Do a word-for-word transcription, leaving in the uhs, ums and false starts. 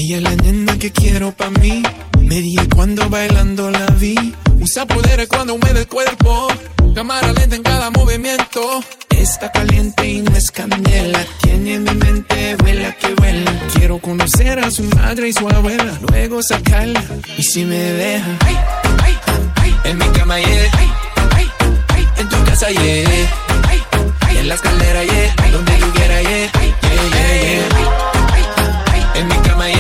Ella es la nena que quiero pa' mí. Me dije cuando bailando la vi. Usa poderes cuando mueve el cuerpo. Cámara lenta en cada movimiento. Está caliente y no es candela. Tiene mi mente, vuela que vuela. Quiero conocer a su madre y su abuela. Luego sacarla, y si me deja, ay, ay, ay, en mi cama, yeah, ay, ay, ay, en tu casa, yeah.